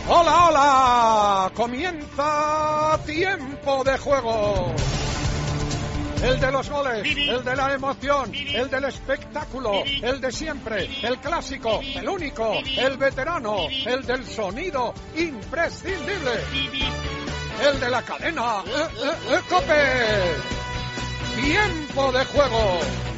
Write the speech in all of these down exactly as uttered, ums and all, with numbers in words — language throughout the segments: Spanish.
Hola, hola, comienza Tiempo de Juego. El de los goles, el de la emoción, el del espectáculo, el de siempre, el clásico, el único, el veterano, el del sonido imprescindible, el de la cadena eh, eh, eh, COPE. Tiempo de Juego.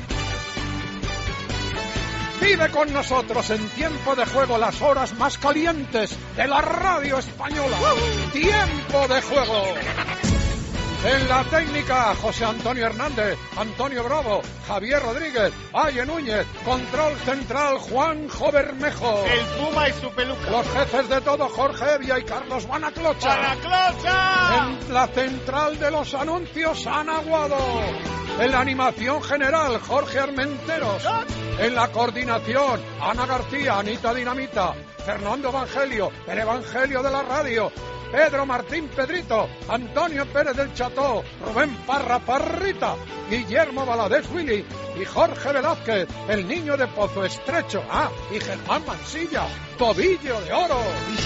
Vive con nosotros en Tiempo de Juego las horas más calientes de la radio española. Tiempo de Juego. En la técnica, José Antonio Hernández, Antonio Bravo, Javier Rodríguez, Valle Núñez, control central, Juanjo Bermejo. El Puma y su peluca. Los jefes de todo, Jorge Evia y Carlos Banaclocha. ¡Banaclocha! En la central de los anuncios, Ana Guado. En la animación general, Jorge Armenteros. En la coordinación, Ana García, Anita Dinamita, Fernando Evangelio, el Evangelio de la radio, Pedro Martín Pedrito, Antonio Pérez del Cható, Rubén Parra Parrita, Guillermo Valadez Willy y Jorge Velázquez, el niño de Pozo Estrecho, ah, y Germán Mansilla, Tobillo de Oro.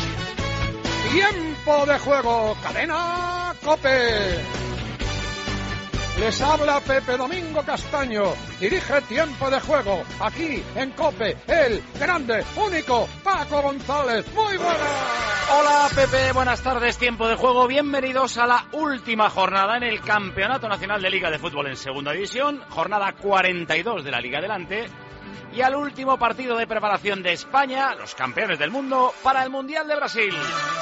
Tiempo de Juego, cadena COPE. Les habla Pepe Domingo Castaño, dirige Tiempo de Juego, aquí en COPE, el grande, único, Paco González. Muy buenas. Hola Pepe, buenas tardes, Tiempo de Juego, bienvenidos a la última jornada en el Campeonato Nacional de Liga de Fútbol en Segunda División, jornada cuarenta y dos de la Liga Adelante, y al último partido de preparación de España, los campeones del mundo, para el Mundial de Brasil.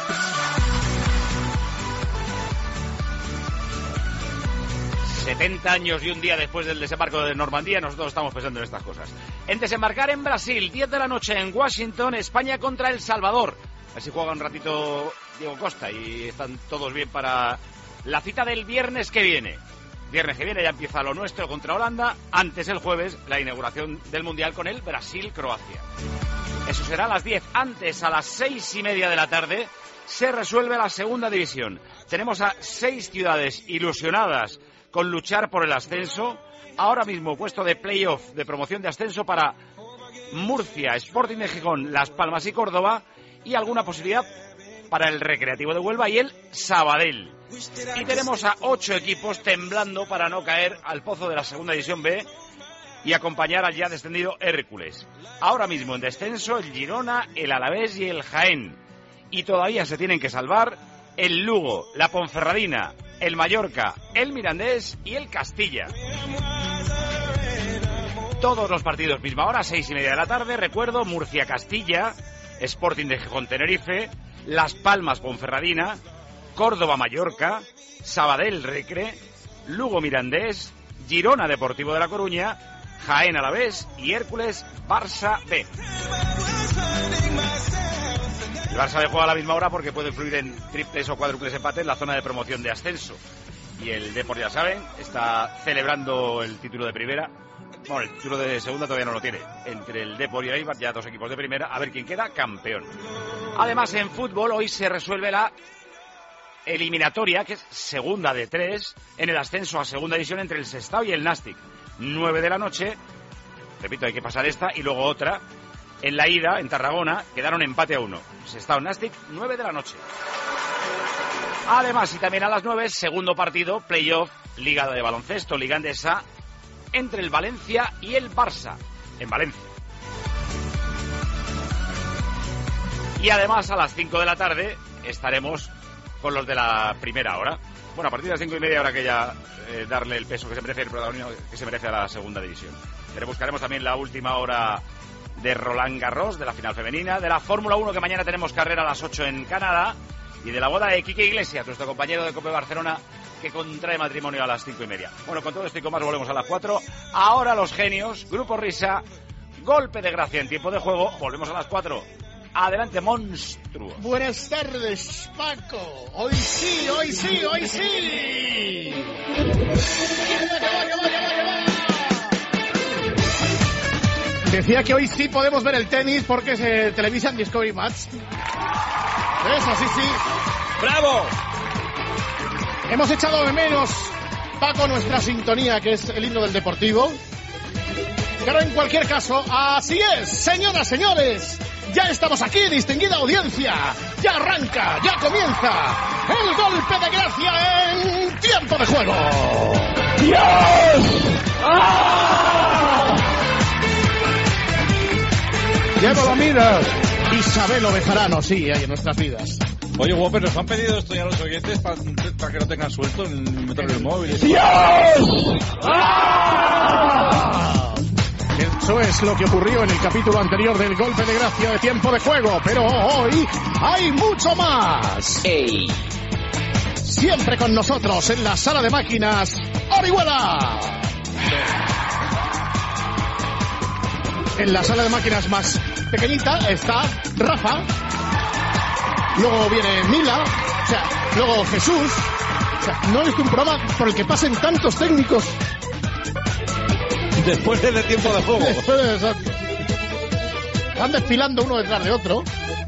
setenta años y un día después del desembarco de Normandía, nosotros estamos pensando en estas cosas. En desembarcar en Brasil, diez de la noche en Washington, España contra El Salvador. A ver si juega un ratito Diego Costa y están todos bien para la cita del viernes que viene. Viernes que viene ya empieza lo nuestro contra Holanda. Antes, el jueves, la inauguración del Mundial con el Brasil-Croacia. Eso será a las diez. Antes, a las seis y media de la tarde, se resuelve la segunda división. Tenemos a seis ciudades ilusionadas con luchar por el ascenso. Ahora mismo puesto de playoff de promoción de ascenso para Murcia, Sporting de Gijón, Las Palmas y Córdoba, y alguna posibilidad para el Recreativo de Huelva y el Sabadell. Y tenemos a ocho equipos temblando para no caer al pozo de la segunda división B y acompañar al ya descendido Hércules. Ahora mismo en descenso el Girona, el Alavés y el Jaén. Y todavía se tienen que salvar el Lugo, la Ponferradina, el Mallorca, el Mirandés y el Castilla. Todos los partidos misma hora, seis y media de la tarde. Recuerdo, Murcia-Castilla, Sporting de Gijón-Tenerife, Las Palmas-Ponferradina, Córdoba-Mallorca, Sabadell-Recre, Lugo-Mirandés, Girona-Deportivo de La Coruña, Jaén-Alavés y Hércules-Barça B. El Barça B juega a la misma hora porque puede influir en triples o cuádruples empates en la zona de promoción de ascenso. Y el Depor, ya saben, está celebrando el título de primera. Bueno, el título de segunda todavía no lo tiene. Entre el Depor y el Eibar, ya dos equipos de primera, a ver quién queda campeón. Además, en fútbol, hoy se resuelve la eliminatoria, que es segunda de tres, en el ascenso a segunda división entre el Sestao y el Nastic. Nueve de la noche, repito, hay que pasar esta, y luego otra. En la ida, en Tarragona, quedaron empate a uno. Sestao Nastic, nueve de la noche. Además, y también a las nueve, segundo partido, playoff, Liga de Baloncesto, Liga Endesa, entre el Valencia y el Barça, en Valencia. Y además, a las cinco de la tarde, estaremos con los de la primera hora. Bueno, a partir de las cinco y media habrá que ya eh, darle el peso que se merece, el protagonismo que se merece a la segunda división. Pero buscaremos también la última hora de Roland Garros, de la final femenina, de la Fórmula uno, que mañana tenemos carrera a las ocho en Canadá, y de la boda de Quique Iglesias, nuestro compañero de COPE Barcelona, que contrae matrimonio a las cinco y media. Bueno, con todo esto y con más volvemos a las cuatro. Ahora los genios, Grupo Risa, golpe de gracia en Tiempo de Juego. Volvemos a las cuatro. Adelante, monstruo. Buenas tardes, Paco. Hoy sí, hoy sí, hoy sí. Decía que hoy sí podemos ver el tenis porque se televisa en Discovery Match. Eso, sí, sí. ¡Bravo! Hemos echado de menos, Paco, nuestra sintonía, que es el himno del Deportivo. Pero en cualquier caso, así es, señoras, señores. Ya estamos aquí, distinguida audiencia. Ya arranca, ya comienza el golpe de gracia en tiempo de juego. ¡Dios! ¡Ah! Llévalo, miras. Isabel Bejarano, sí, hay en nuestras vidas. Oye, Whopper, nos han pedido esto ya los oyentes para, para que no tengan suelto en meterlo en el móvil. ¡Dios! ¡Ah! Eso es lo que ocurrió en el capítulo anterior del golpe de gracia de tiempo de juego, pero hoy hay mucho más. ¡Ey! Siempre con nosotros en la sala de máquinas, Orihuela. En la sala de máquinas más pequeñita está Rafa. Luego viene Mila. O sea, luego Jesús. O sea, no es un programa por el que pasen tantos técnicos. Después del tiempo de juego. Después de eso. Van desfilando uno detrás de otro.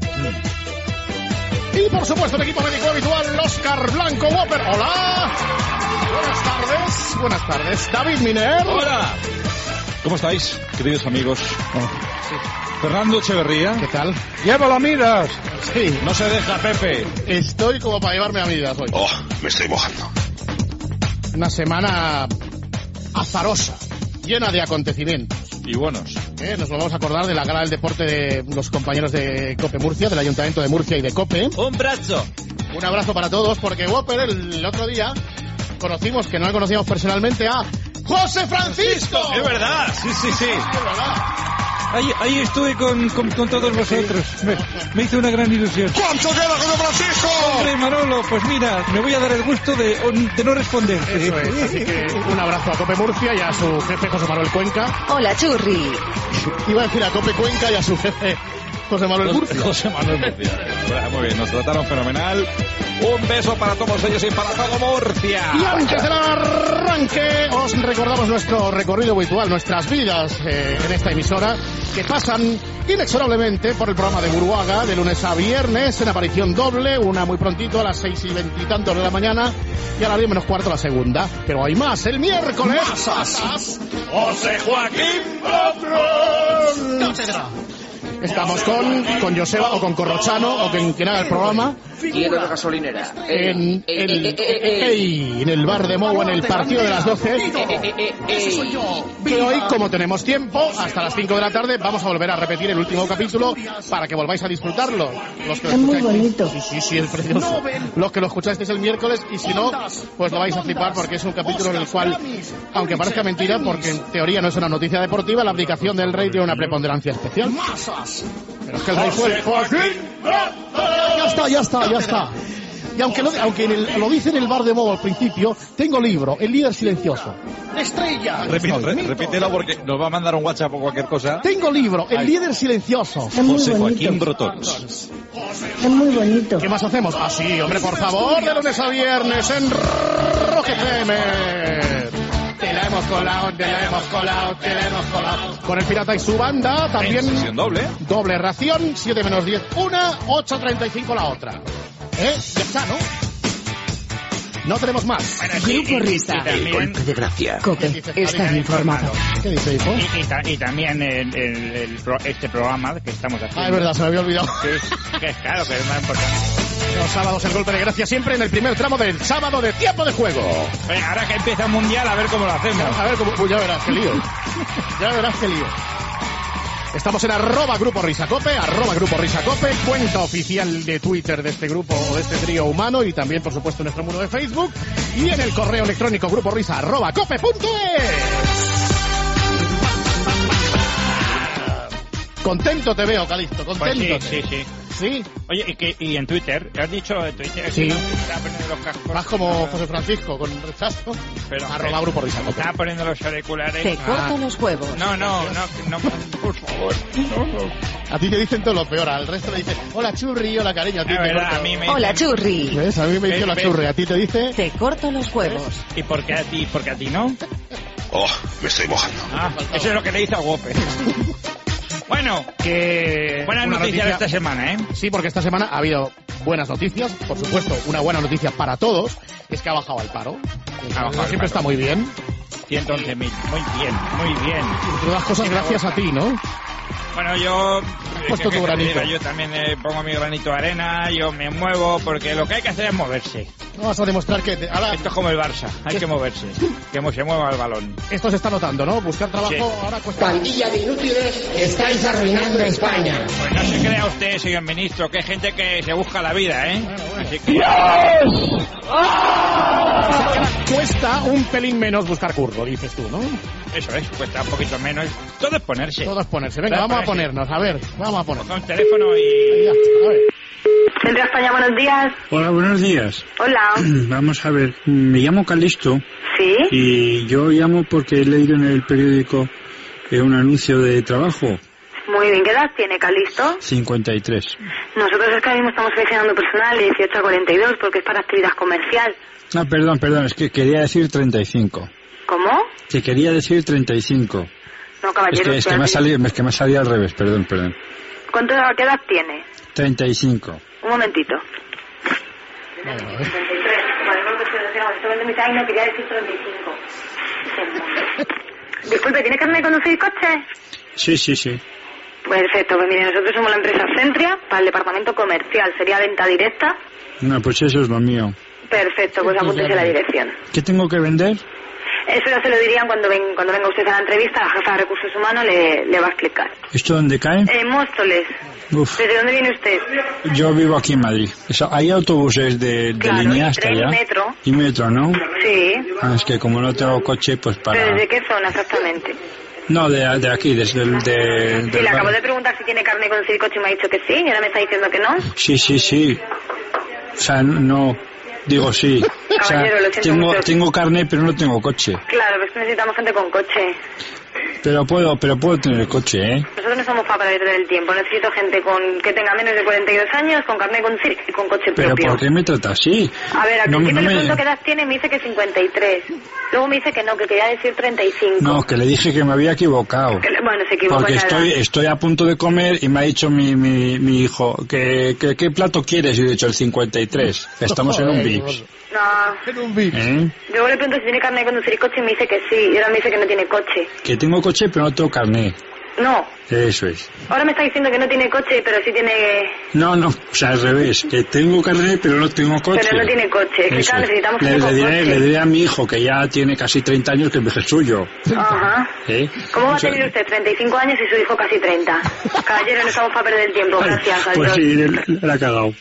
Y por supuesto el equipo médico habitual, Óscar Blanco Whopper. Hola. Buenas tardes. Buenas tardes. David Miner. Hola. ¿Cómo estáis, queridos amigos? Oh. Sí. Fernando Echeverría. ¿Qué tal? Llévalo, miras. Sí. No se deja, Pepe. Estoy como para llevarme a miras hoy. Oh, me estoy mojando. Una semana azarosa, llena de acontecimientos. Y buenos. ¿Eh? Nos vamos a acordar de la gala del deporte de los compañeros de COPE Murcia, del Ayuntamiento de Murcia y de COPE. Un abrazo. Un abrazo para todos, porque Whopper el otro día conocimos, que no le conocíamos personalmente, a José Francisco. Es verdad, sí, sí, sí. Es verdad. Ahí, ahí estuve con, con, con todos vosotros. Me, me hizo una gran ilusión. ¿Cuánto queda, José Francisco? Hombre, Manolo, pues mira, me voy a dar el gusto de, de no responder. Eso es, así que un abrazo a COPE Murcia y a su jefe José Manuel Cuenca. Hola, Churri. Iba a decir a COPE Cuenca y a su jefe José Manuel Murcia. José Manuel Murcia. Muy bien, nos trataron fenomenal. Un beso para todos ellos y para todo Murcia. Y antes del arranque, os recordamos nuestro recorrido habitual, nuestras vidas eh, en esta emisora, que pasan inexorablemente por el programa de Buruaga, de lunes a viernes, en aparición doble, una muy prontito a las seis y veintitantos de la mañana, y a las diez menos cuarto la segunda. Pero hay más, el miércoles. ¡Masas! ¡José Joaquín Patrón! Estamos con, con Joseba o con Corrochano o con quien haga el programa. Quiero la gasolinera. En el, en el bar de Mou, en el partido de las doce. Que hoy, como tenemos tiempo, hasta las cinco de la tarde, vamos a volver a repetir el último capítulo para que volváis a disfrutarlo. Los que lo es muy bonito. Sí, sí, sí, es precioso. Los que lo escuchasteis el miércoles, y si no, pues lo vais a flipar porque es un capítulo en el cual, aunque parezca mentira, porque en teoría no es una noticia deportiva, la abdicación del rey tiene una preponderancia especial. Pero es que el rey fue Joaquín. Ya está, ya está, ya está. Y aunque lo, aunque en el, lo dice en el bar de Mogo al principio, tengo libro, El líder silencioso. Estrella. Repite, re, repítelo porque nos va a mandar un WhatsApp o cualquier cosa. Tengo libro, El líder silencioso. José Joaquín Brotons. Es muy bonito. ¿Qué más hacemos? Ah, sí, hombre, por favor, de lunes a viernes en Rock F M. Te la hemos colado, te la hemos colado, te la hemos colado. Con el Pirata y su banda, también. En sesión doble. Doble ración, siete menos diez una, ocho treinta y cinco la otra. ¿Eh? Ya está, ¿no? No tenemos más. Grupo Risa. El golpe de gracia. COPE, estar informado. ¿Qué dice, hijo? Y, y, ta- y también el, el, el pro- este programa que estamos haciendo. Ah, es verdad, se me había olvidado. Que es, que es claro, que es más importante. Los sábados el golpe de gracia siempre en el primer tramo del sábado de tiempo de juego. Oye, ahora que empieza el mundial, a ver cómo lo hacemos. A ver, cómo, ya verás qué lío. Ya verás qué lío. Estamos en arroba Grupo Risacope, arroba Grupo Risacope, cuenta oficial de Twitter de este grupo o de este trío humano, y también, por supuesto, en nuestro muro de Facebook, y en el correo electrónico gruporisa arroba cope punto es. Contento te veo, Calixto, contento. Pues sí, sí, sí. ¿Sí? Oye, ¿y, que, y en Twitter? ¿Has dicho en Twitter? Sí. Que no se estaba poniendo los cascos. Más como José Francisco, con rechazo. Pero, arroba eh, Grupo Risacope. Estaba poniendo los auriculares. Te corto los huevos. No, no, no, no, por favor. No, no. A ti te dicen todo lo peor, al resto le dicen, hola churri, hola cariño. A ti Es te verdad, corto- a mí me Hola, dicen- Churri. ¿Ves? A mí me dice ¿Ves? la ¿Ves? churri, a ti te dice... Te corto los huevos. ¿Y por qué a ti, por qué a ti no? Oh, me estoy mojando. Ah, eso es lo que le dice a Whopper. Bueno, Que buenas una noticias noticia- de esta semana, ¿eh? Sí, porque esta semana ha habido buenas noticias, por supuesto, una buena noticia para todos, es que ha bajado el paro. Ha bajado el Siempre paro. está muy bien. ciento once mil. Muy bien, muy bien. Entre otras cosas, gracias a ti, ¿no? Bueno, yo puesto tu granito. Mira, yo también eh, pongo mi granito de arena, yo me muevo, porque lo que hay que hacer es moverse. Vamos a demostrar que... Te, ahora, esto es como el Barça, hay que moverse, que se mueva el balón. Esto se está notando, ¿no? Buscar trabajo Sí. ahora cuesta... Pandilla de inútiles, estáis arruinando España. Pues no se crea usted, señor ministro, que hay gente que se busca la vida, ¿eh? Bueno, bueno. Así que... Cuesta un pelín menos buscar curro, dices tú, ¿no? Eso es, cuesta un poquito menos. Todo es ponerse. Todo es ponerse. Venga, Todo es vamos a ponerse. ponernos, a ver, vamos a ponernos. Con el teléfono y... Ya, a ver. Centro España, buenos días. Hola, buenos días. Hola. Vamos a ver, me llamo Calisto. ¿Sí? Y yo llamo porque he leído en el periódico eh, un anuncio de trabajo. Muy bien, ¿qué edad tiene Calisto? cincuenta y tres. Nosotros es que ahora mismo estamos seleccionando personal de dieciocho a cuarenta y dos porque es para actividad comercial. Ah, perdón, perdón, es que quería decir treinta y cinco. ¿Cómo? Que quería decir treinta y cinco. No, Es caballero. que, es que me ha salido, es que me ha salido al revés, perdón, perdón. ¿Cuánto, qué edad tiene? treinta y cinco. Un momentito. Bueno, a ver. treinta y tres. Vale, no, pues, no, Ay, no, quería decir treinta y cinco. Disculpe, ¿tiene carnet de conducir coche? Sí, sí, sí. Perfecto, pues mire, nosotros somos la empresa Centria para el departamento comercial. ¿Sería venta directa? No, pues eso es lo mío. Perfecto, pues apúntese la dirección. ¿Qué tengo que vender? Eso ya se lo dirían cuando, ven, cuando venga usted a la entrevista, la jefa de recursos humanos le, le va a explicar. ¿Esto dónde cae? En Móstoles. Uf. ¿Desde dónde viene usted? Yo vivo aquí en Madrid. Eso, ¿hay autobuses de, de Claro, línea y hasta tren y allá? metro. Y metro, ¿no? Sí. Ah, es que como no tengo coche, pues ¿Pero para... desde qué zona exactamente? No, de, de aquí, desde el... De, Sí, del le acabo bar- de preguntar si tiene carne con coche y me ha dicho que sí, y ahora me está diciendo que no. Sí, sí, sí. O sea, no... Digo sí. O sea, Caballero, lo siento tengo, mucho. tengo carne, pero no tengo coche. Claro, pues necesitamos gente con coche. Pero puedo, pero puedo tener coche, ¿eh? Nosotros no somos para perder el tiempo. Necesito gente con que tenga menos de cuarenta y dos años, con carne con conducir y con coche Pero propio. ¿por qué me trata así? A ver, al No, principio no le me- pregunto qué edad tiene y me dice que cincuenta y tres. Luego me dice que no, que quería decir treinta y cinco. No, que le dije que me había equivocado. Que le- Bueno, se equivocó Porque en la estoy, edad. estoy a punto de comer y me ha dicho mi, mi, mi hijo que, que qué plato quieres y yo he dicho el cincuenta y tres. Estamos en un Vips. No. En un Vips. ¿Eh? Luego le pregunto si tiene carne de conducir y coche y me dice que sí. Y ahora me dice que no tiene coche. Que tengo coche pero no tengo carné. No. Eso es. Ahora me está diciendo que no tiene coche, pero sí tiene... No, no, o sea, al revés. Que tengo carné pero no tengo coche. Pero no tiene coche. Es que Eso claro, es. necesitamos le, gente le con diré, coche. le diré a mi hijo que ya tiene casi treinta años que es el suyo. Ajá. ¿Eh? ¿Cómo va a O sea, tener usted treinta y cinco años y su hijo casi treinta? Caballero, no estamos para perder el tiempo. Gracias, Pues adiós. sí, le, le ha cagado.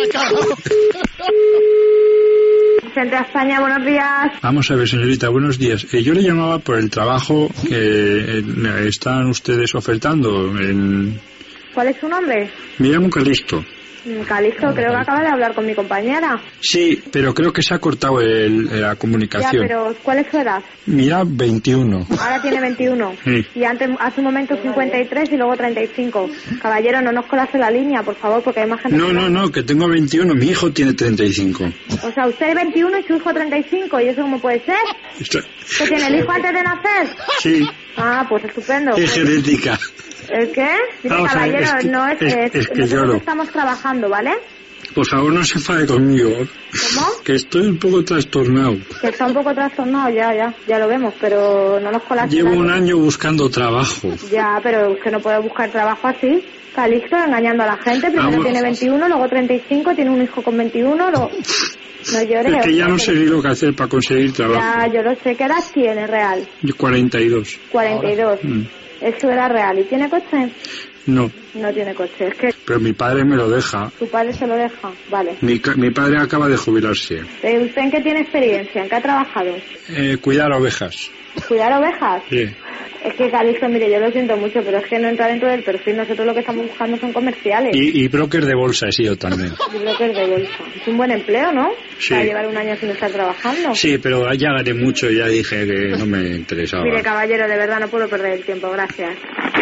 Centro España, buenos días. Vamos a ver, señorita, buenos días. Eh, yo le llamaba por el trabajo que eh, están ustedes ofertando. En... ¿Cuál es su nombre? Me llamo Calisto. Calixto, creo que acaba de hablar con mi compañera. Sí, pero creo que se ha cortado el- la Ya, comunicación. pero ¿cuál es su edad? Mira, veintiuno. Ahora tiene veintiuno. Sí. Y antes, hace un momento cincuenta y tres y luego treinta y cinco. Caballero, no nos colase la línea, por favor, porque hay más gente. No, que no, no, que tengo veintiuno. Mi hijo tiene treinta y cinco. O sea, usted veintiuno y su hijo treinta y cinco. ¿Y eso cómo puede ser? Esto- ¿Que tiene el hijo antes de nacer? Sí, Ah, pues estupendo. es genética. ¿El qué? Mire, Vamos a ver, caballero, es que- no es... es- es- es que nosotros lloro. estamos trabajando, ¿vale? Por favor, no se enfade conmigo. ¿Cómo? Que estoy un poco trastornado. Que está un poco trastornado, ya, ya, ya lo vemos, pero no nos colase Llevo la un línea. año buscando trabajo. Ya, pero usted no puede buscar trabajo así. Calixto, engañando a la gente. Primero Vamos. tiene veintiuno, luego treinta y cinco, tiene un hijo con veintiuno. Luego... No llore. Es que ya no hombre, sé ni lo que hacer para conseguir Ya, trabajo. yo lo sé. ¿Qué edad tiene real? Yo cuarenta y dos. cuarenta y dos. Mm. Es su edad real. ¿Y tiene coche? No, No tiene coche. Es que pero mi padre me lo deja. su padre se lo deja. Vale. Mi, ca- mi padre acaba de jubilarse. Eh, ¿Usted en qué tiene experiencia? ¿En qué ha trabajado? Eh, cuidar ovejas. ¿Cuidar ovejas? Sí. Es que Calixto, mire, yo lo siento mucho, pero es que no entra dentro del perfil. Nosotros lo que estamos buscando son comerciales. Y, y broker de bolsa he sido también. Y brokers de bolsa. Es un buen empleo, ¿no? Sí. Para llevar un año sin estar trabajando. Sí, pero ya gané mucho y ya dije que no me interesaba. Mire, caballero, de verdad no puedo perder el tiempo. Gracias.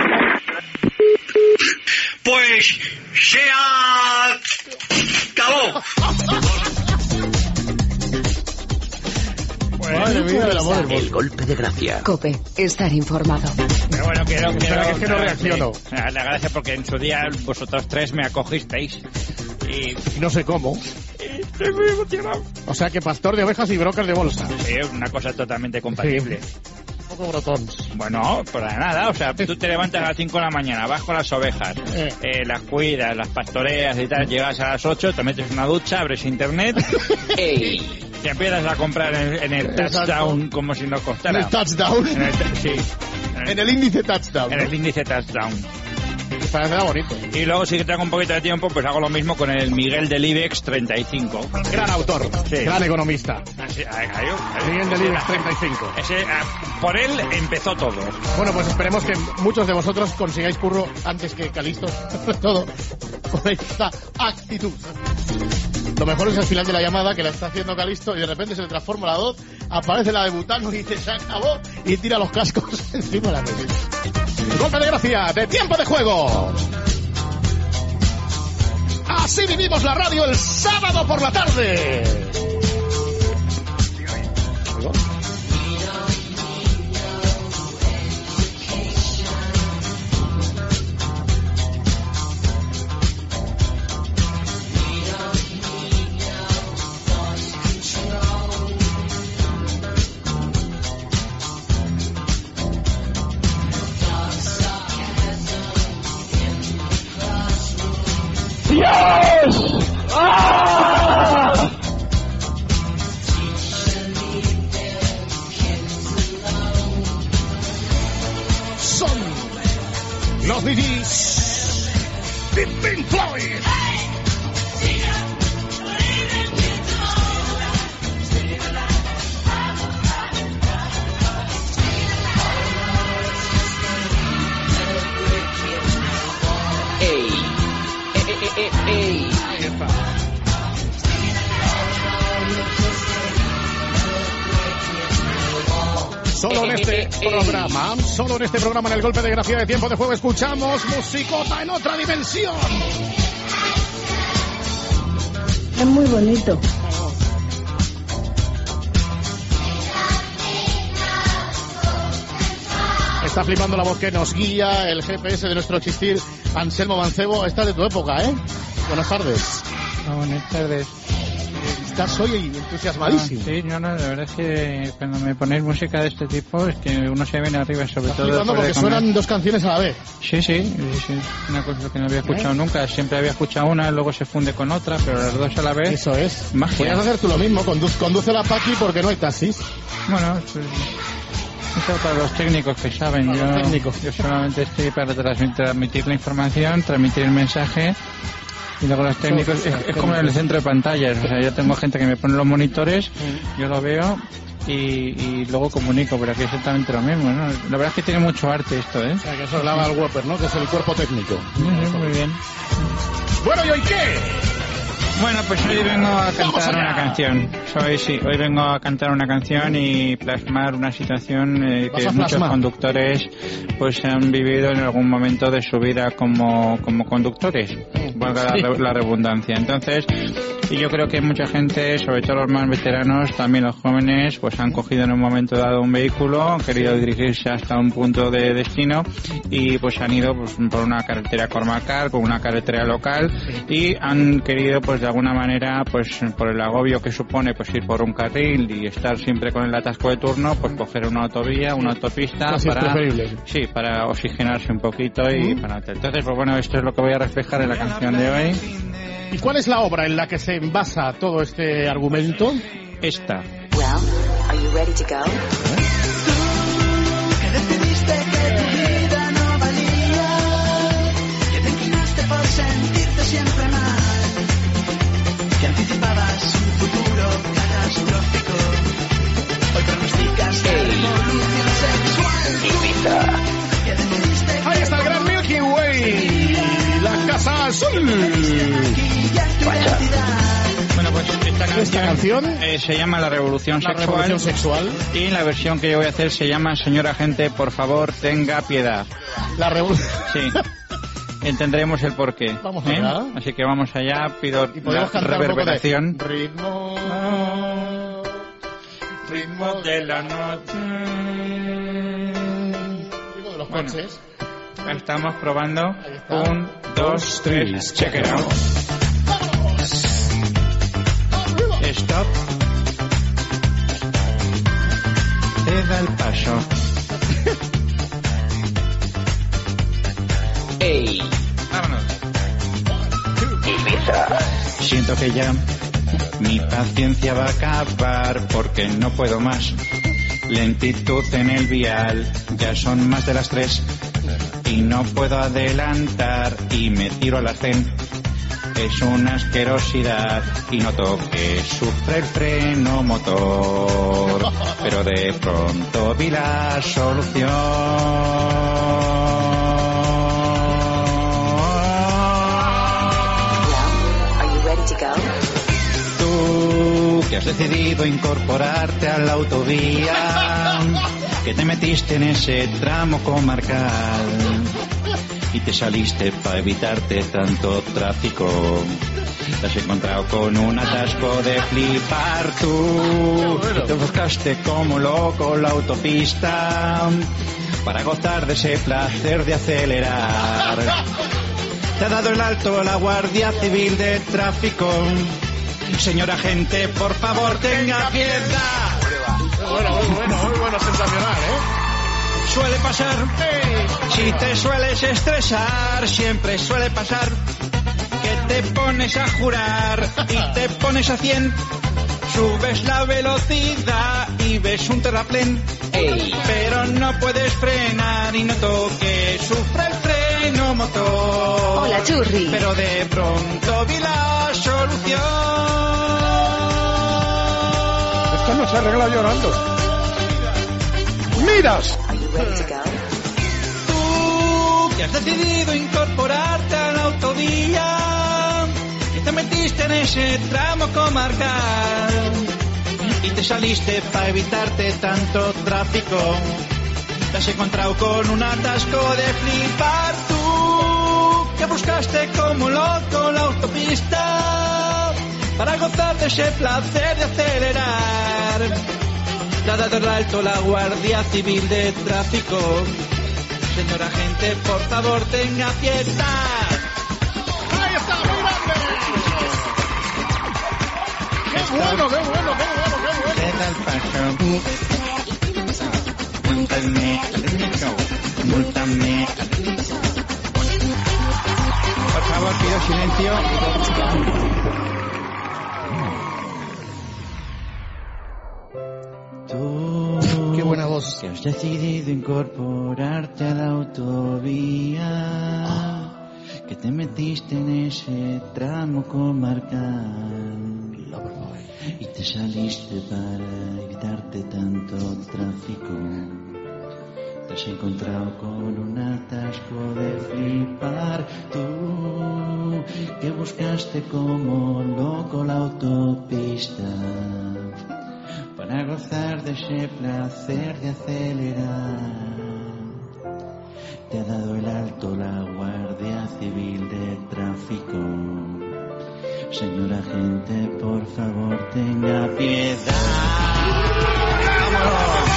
Pues se acabó. Madre mía, del amor hermoso. El golpe de gracia. Cope, estar informado. Pero bueno, quiero, quiero, Espera, que es que no quiero- reacciono. sí, darle gracias porque en su día vosotros tres me acogisteis. Y Y no sé cómo. estoy muy emocionado. O sea que pastor de ovejas y broker de bolsa. Sí, es una cosa totalmente compatible. Poco brotons. Bueno, para nada, o sea, tú te levantas a las cinco de la mañana, vas con las ovejas, eh. Eh, las cuidas, las pastoreas y tal, llegas a las ocho, te metes una ducha, abres internet y te empiezas a comprar en, en el touchdown como si nos costara. ¿En el touchdown? En el, sí. En el, en el índice touchdown. En el índice touchdown. Parece bonito. Y luego, si tengo un poquito de tiempo, pues hago lo mismo con el Miguel del IBEX treinta y cinco. Gran autor, sí. Gran economista. Así, ahí, ahí, ahí, Miguel del IBEX treinta y cinco. Ese, por él empezó todo. Bueno, pues esperemos que muchos de vosotros consigáis curro antes que Calisto, sobre todo con esta actitud. Lo mejor es el final de la llamada, que la está haciendo Calisto y de repente se le transforma la voz, aparece la de Butano y dice se acabó y tira los cascos encima de la mesa. Golpe de gracia, de tiempo de juego. Así vivimos la radio el sábado por la tarde. ¡Dios! ¡Ah! Son los B Gs de Pink Floyd. Ey, ey. Solo en este programa, solo en este programa, en el Golpe de Gracia de Tiempo de Juego, escuchamos musicota en otra dimensión. Es muy bonito. Está flipando la voz que nos guía, el G P S de nuestro existir, Anselmo Mancebo. Esta es de tu época, ¿eh? Buenas tardes. No, buenas tardes. Estás hoy entusiasmadísimo. Ah, sí, no, no, la verdad es que cuando me ponéis música de este tipo es que uno se viene arriba, sobre todo después porque de comer. Suenan dos canciones a la vez. Sí, sí, sí, sí, una cosa que no había escuchado ¿Eh? nunca. Siempre había escuchado una, luego se funde con otra, pero las dos a la vez. Eso es. Magia. Podrías hacer tú lo mismo, condu conduce la Paqui porque no hay taxis. Bueno, pues, eso para los técnicos que saben. Para yo, los técnicos. yo solamente estoy para transmitir la información, transmitir el mensaje. Y luego los técnicos, es, es como en el centro de pantallas, o sea, yo tengo gente que me pone los monitores, yo lo veo y, y luego comunico, pero aquí es exactamente lo mismo, ¿no? La verdad es que tiene mucho arte esto, ¿eh? O sea, que eso hablaba el Whopper, ¿no? Que es el cuerpo técnico. Muy, muy bien. Bueno, ¿y hoy qué? Bueno, pues hoy vengo a cantar una canción. Hoy sí, hoy vengo a cantar una canción y plasmar una situación eh, que muchos conductores pues han vivido en algún momento de su vida como, como conductores, valga sí. la, la redundancia. Entonces, y yo creo que mucha gente, sobre todo los más veteranos, también los jóvenes, pues han cogido en un momento dado un vehículo, han querido dirigirse hasta un punto de destino y pues han ido pues, por una carretera comarcal, con una carretera local y han querido pues de alguna manera, pues por el agobio que supone pues ir por un carril y estar siempre con el atasco de turno, pues coger una autovía, una autopista Así para es sí, para oxigenarse un poquito y ¿Mm? para entonces pues bueno, esto es lo que voy a reflejar en la canción de hoy. ¿Y cuál es la obra en la que se basa todo este argumento? Esta. Well, are you ready to go? Que decidiste que tu vida no valía, que te inclinaste por sentirte siempre mal, que anticipabas un futuro catastrófico, hoy pronosticas la revolución sexual. Ibiza. Que decidiste que ahí está el gran Milky Way, la Casa Azul. Bueno, pues esta canción, ¿Esta canción? Eh, se llama La Revolución, la Sexual, Revolución Sexual y la versión que yo voy a hacer se llama Señora Gente, por favor, tenga piedad. La Revolución. Sí. Entenderemos el porqué. Vamos ¿eh? allá. Así que vamos allá, pido la reverberación. De ritmo, ritmo de la noche. Ritmo de los bueno, coches. Estamos probando. Un, dos, tres, check it out. Stop. Te da el paso. Ey. Vámonos. Ibiza. Siento que ya mi paciencia va a acabar porque no puedo más. Lentitud en el vial, ya son más de las tres y no puedo adelantar y me tiro al arcén. Es una asquerosidad y noto que sufre el freno motor, pero de pronto vi la solución. Tú que has decidido incorporarte a la autovía, que te metiste en ese tramo comarcal y te saliste para evitarte tanto tráfico. Te has encontrado con un atasco de flipar tú. Y te buscaste como loco la autopista para gozar de ese placer de acelerar. Te ha dado el alto la Guardia Civil de Tráfico. Señor agente, por favor, tenga piedad. Muy bueno, muy bueno, muy bueno, sensacional, ¿eh? Suele pasar, si te sueles estresar, siempre suele pasar que te pones a jurar y te pones a cien, subes la velocidad y ves un terraplén, Ey. pero no puedes frenar y noto que sufre el freno motor. Hola, Churri. Pero de pronto vi la solución. Esto no se arregla llorando. ¡Miras! Tú que has decidido incorporarte a la autovía y te metiste en ese tramo comarcal y te saliste para evitarte tanto tráfico. Te has encontrado con un atasco de flipar. Tú que buscaste como loco la autopista para gozar de ese placer de acelerar. Te ha dado el alto la Guardia Civil de Tráfico. Señor agente, por favor, tenga piedad. ¡Ahí está, muy grande! ¡Qué bueno, qué bueno, qué bueno, qué bueno! ¿Qué tal paso? Múltame, múltame. Por favor, pido silencio. Qué buena voz. Que has decidido incorporarte a la autovía, que te metiste en ese tramo comarcal y te saliste para evitarte tanto tráfico. Te has encontrado con un atasco de flipar. Tú que buscaste como loco la autopista para gozar de ese placer de acelerar. Te ha dado el alto la Guardia Civil de Tráfico. Señor agente, por favor, tenga piedad. ¡Vámonos!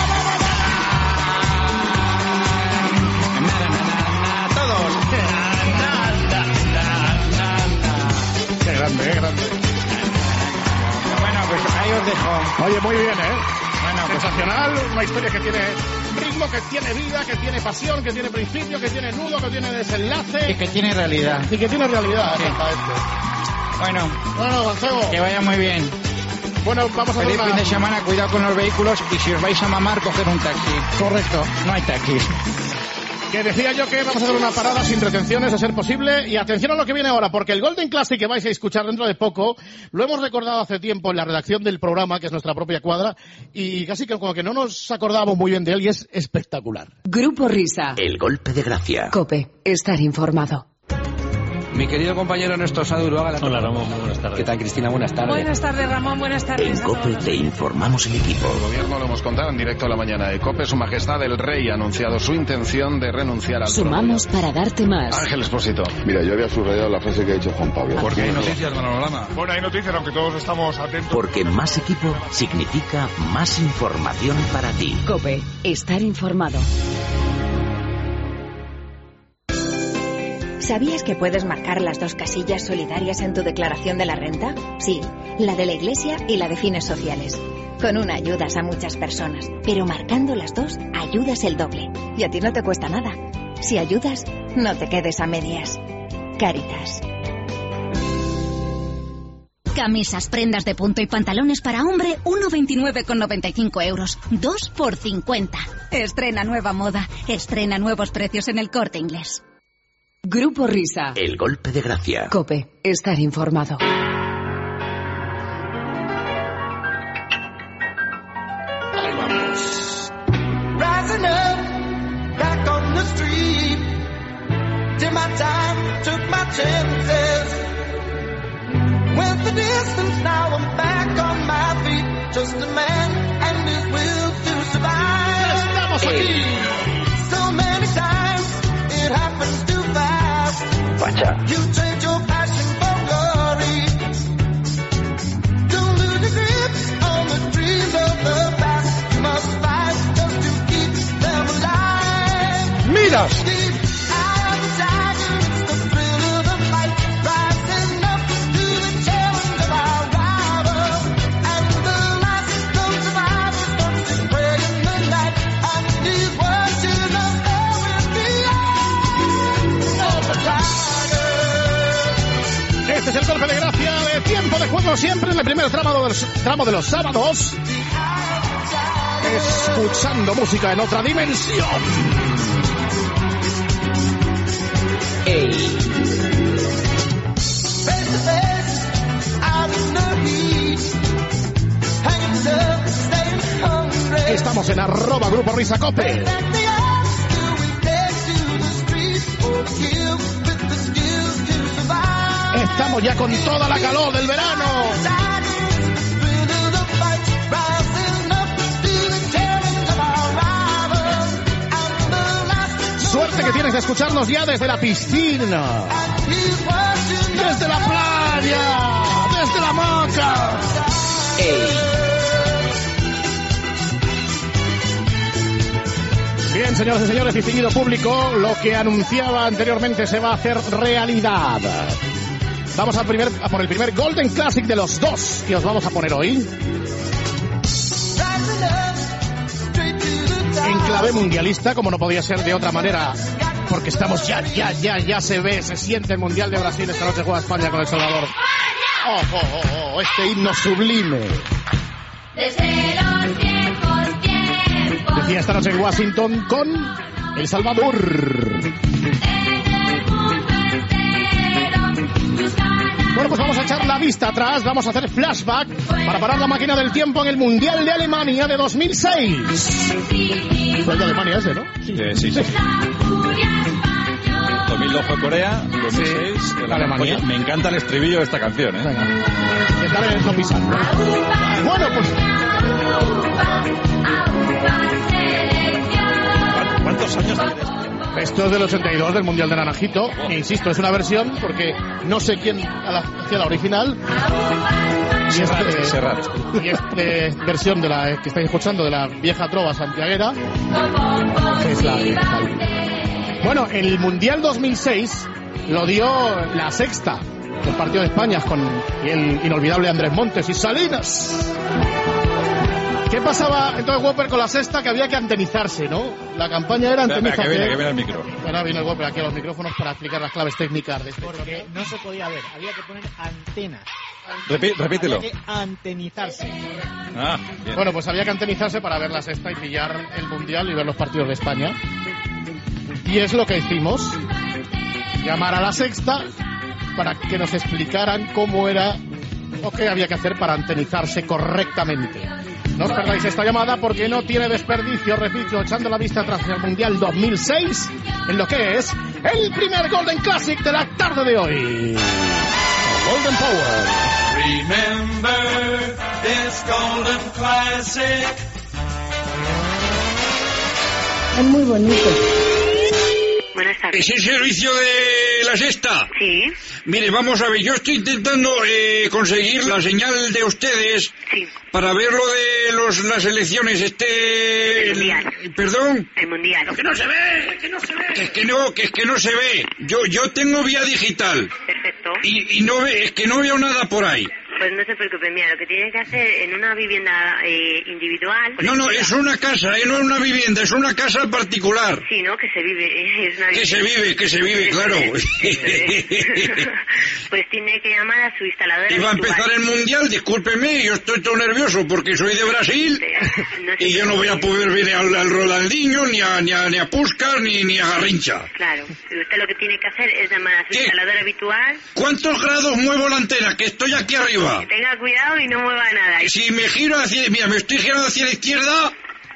Na, na, na, na, todos. Na, na, na, na, na. Qué grande, qué grande. Bueno, pues ahí os dejo. Oye, muy bien, ¿eh? Bueno, pues sensacional, una historia que tiene ritmo, que tiene vida, que tiene pasión, que tiene principio, que tiene nudo, que tiene desenlace. Y que tiene realidad. Y que tiene realidad, sí. Exactamente. Bueno, bueno, Mancebo. Que vaya muy bien. Bueno, vamos a Feliz una... fin de semana, cuidado con los vehículos y si os vais a mamar, coger un taxi. Correcto. No hay taxis. Que decía yo que vamos a hacer una parada sin retenciones a ser posible. Y atención a lo que viene ahora, porque el Golden Classic que vais a escuchar dentro de poco, lo hemos recordado hace tiempo en la redacción del programa, que es nuestra propia cuadra, y casi que como que no nos acordábamos muy bien de él y es espectacular. Grupo Risa. El golpe de gracia. COPE. Estar informado. Mi querido compañero Néstor Saduro, hola Ramón, muy buenas tardes. ¿Qué tal, Cristina? Buenas tardes. Buenas tardes, Ramón, buenas tardes. En COPE te informamos el equipo. El gobierno lo hemos contado en directo a la mañana de COPE. Su Majestad el Rey ha anunciado su intención de renunciar al Sumamos trono. para darte más. Ángel Expósito. Mira, yo había subrayado la frase que ha dicho Juan Pablo. Porque hay noticias, Manolama. Bueno, hay noticias, aunque todos estamos atentos. Porque más equipo significa más información para ti. COPE. Estar informado. ¿Sabías que puedes marcar las dos casillas solidarias en tu declaración de la renta? Sí, la de la Iglesia y la de fines sociales. Con una ayudas a muchas personas, pero marcando las dos ayudas el doble. Y a ti no te cuesta nada. Si ayudas, no te quedes a medias. Cáritas. Camisas, prendas de punto y pantalones para hombre, uno veintinueve con noventa y cinco euros. Dos por cincuenta. Estrena nueva moda. Estrena nuevos precios en El Corte Inglés. Grupo Risa. El golpe de gracia. COPE. Estar informado. Ahí vamos. Rising up, back on the street. Did my time, took my chances. Went the distance, now I'm back on my feet. Just a man and his will to survive. Estamos aquí. So many times it happens too fast. Pacha. You trade your passion for glory. Don't lose your grip on the dreams of the past. You must fight just to keep them alive. Miras. Este es el golpe de gracia de tiempo de juego, siempre en el primer tramo de los, tramo de los sábados. Escuchando música en otra dimensión. Ey. Estamos en arroba Grupo Risa Cope. Estamos ya con toda la calor del verano. Suerte que tienes de escucharnos ya desde la piscina, desde la playa, desde la hamaca. Bien, señoras y señores, distinguido público, lo que anunciaba anteriormente se va a hacer realidad. Vamos a, primer, a por el primer Golden Classic de los dos que os vamos a poner hoy. En clave mundialista, como no podía ser de otra manera, porque estamos ya, ya, ya, ya se ve, se siente el Mundial de Brasil. Esta noche juega España con El Salvador. Oh, oh, oh, oh, este himno sublime. Desde los viejos tiempos. Decía esta noche en Washington con El Salvador. Bueno, pues vamos a echar la vista atrás, vamos a hacer flashback para parar la máquina del tiempo en el Mundial de Alemania de dos mil seis. Fue el de Alemania ese, ¿no? Sí, sí, sí. dos mil dos fue Corea, dos mil seis sí, Alemania. Oye, me encanta el estribillo de esta canción, ¿eh? Venga, intentar no pisar. Bueno, pues... ¿Cuántos años tienes? Esto es del ochenta y dos, del Mundial de Naranjito. E insisto, es una versión porque no sé quién hacía la original. Y esta este, este versión de la que estáis escuchando, de la vieja trova santiaguera, es la original. Bueno, el Mundial dos mil seis lo dio La Sexta, el partido de España con el inolvidable Andrés Montes y Salinas. ¿Qué pasaba entonces, Whopper, con La Sexta? Que había que antenizarse, ¿no? La campaña era antenizarse. Que viene, que viene el micro. Ahora viene el Whopper aquí a los micrófonos para explicar las claves técnicas de este. Porque no se podía ver, había que poner antenas. Repí, repítelo. Había que antenizarse. Ah, bien. Bueno, pues había que antenizarse para ver La Sexta y pillar el Mundial y ver los partidos de España. Y es lo que hicimos. Llamar a La Sexta para que nos explicaran cómo era o qué había que hacer para antenizarse correctamente. No os perdáis esta llamada porque no tiene desperdicio, repito, echando la vista atrás del Mundial dos mil seis, en lo que es el primer Golden Classic de la tarde de hoy. Golden Power. Remember this Golden Classic. Es muy bonito. Buenas tardes. ¿Es el servicio de La Sexta? Sí. Mire, vamos a ver, yo estoy intentando eh, conseguir la señal de ustedes sí. para ver lo de los, las elecciones, este... El mundial. El, ¿Perdón? El mundial. ¡Que no se ve! ¡Que no se ve! Que es que no, que es que no se ve. Yo yo tengo vía digital. Perfecto. Y, y no ve, es que no veo nada por ahí. Pues no se preocupe, mira, lo que tiene que hacer en una vivienda eh, individual... No, no, es una casa, ¿eh? No es una vivienda, es una casa particular. Sí, ¿no? Que se vive, es una Que se vive, que se vive, claro. Pues tiene que llamar a su instaladora. Y va a empezar el mundial, discúlpeme, yo estoy todo nervioso porque soy de Brasil no y yo no voy a poder ver al, al Ronaldinho, ni a, ni a, ni a Puskás, ni, ni a Garrincha. Claro, usted lo que tiene que hacer es llamar a su ¿Qué? instaladora habitual. ¿Cuántos grados muevo la antena? Que estoy aquí arriba. Que tenga cuidado y no mueva nada. Si me giro hacia... Mira, me estoy girando hacia la izquierda...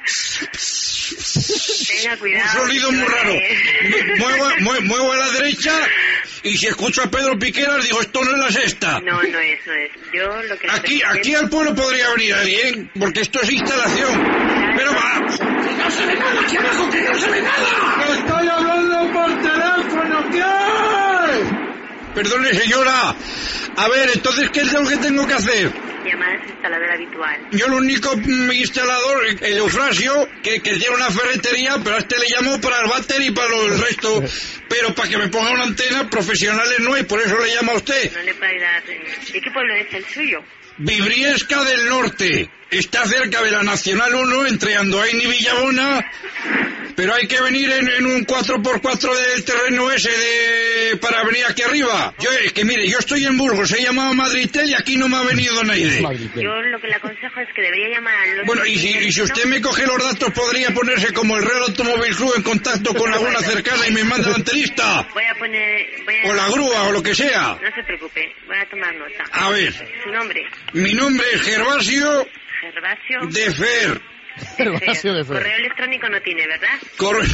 Tenga cuidado. Un sonido muy raro. Muevo, muevo, muevo a la derecha y si escucho a Pedro Piqueras digo, esto no es la sexta. No, no es, no es. Yo lo que... Aquí, aquí al pueblo podría venir alguien, porque esto es instalación. Pero va... ¡Que no se ve nada aquí abajo, que no se ve nada! ¡Que estoy hablando por teléfono! ¿Qué hay? Perdone, señora. A ver, entonces, ¿qué es lo que tengo que hacer? Llamar a su instalador habitual. Yo el único mm, instalador, el Eufrasio, que, que tiene una ferretería, pero a este le llamo para el váter y para lo, el resto. Pero para que me ponga una antena, profesionales no hay, por eso le llama a usted. No le puedo ayudar. ¿De qué pueblo es el suyo? Vibriesca del Norte. Está cerca de la Nacional uno, entre Andoain y Villabona. Pero hay que venir en, en un cuatro por cuatro del terreno ese de para venir aquí arriba. Yo, es que mire, yo estoy en Burgos, he llamado a Madridtel y aquí no me ha venido nadie. Yo lo que le aconsejo es que debería llamar a los... Bueno, y si, y si usted me coge los datos, podría ponerse como el Real Automóvil Club en contacto con alguna cercana y me manda la antenista. Voy a poner... Voy a... O la grúa, o lo que sea. No se preocupe, voy a tomar nota. A ver. ¿Su nombre? Mi nombre es Gervasio... Gervasio... de Fer. Gervasio de Fer. Correo electrónico no tiene, ¿verdad? Corre...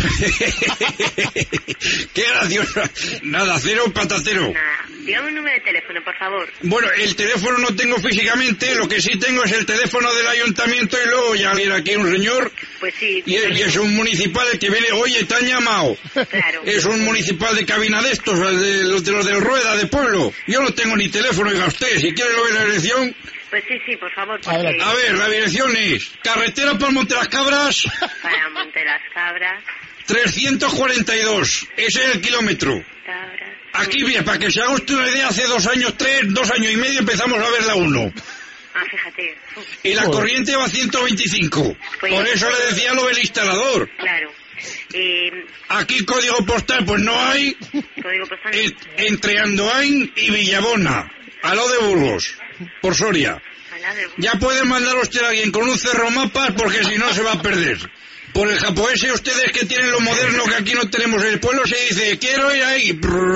Qué gracioso. Nada, cero patatero. Nada. Dígame un número de teléfono, por favor. Bueno, el teléfono no tengo físicamente, lo que sí tengo es el teléfono del ayuntamiento y luego ya viene aquí un señor. Pues sí. Y, y es un municipal el que viene, oye, te han llamado. Claro. Es un municipal de cabina de estos, de los de los del Rueda, de pueblo. Yo no tengo ni teléfono, oiga usted, si quiere lo ve la dirección. Pues sí, sí, por favor. Porque... A ver, la dirección es carretera para Monte las Cabras. Para Monte las Cabras. trescientos cuarenta y dos, ese es el kilómetro. Cabras. Aquí, mira, para que se haga usted una idea, hace dos años, tres, dos años y medio empezamos a ver la uno. Ah, fíjate. Uf. Y la corriente va a ciento veinticinco. Pues por eso le decía lo del instalador. Claro. Eh... Aquí código postal, pues no hay. Código postal. En, entre Andoain y Villabona, a lo de Burgos, por Soria. Ya pueden mandar usted a alguien con un cerromapas porque si no se va a perder. Por el japonés, ustedes que tienen lo moderno que aquí no tenemos. El pueblo se dice, quiero ir ahí.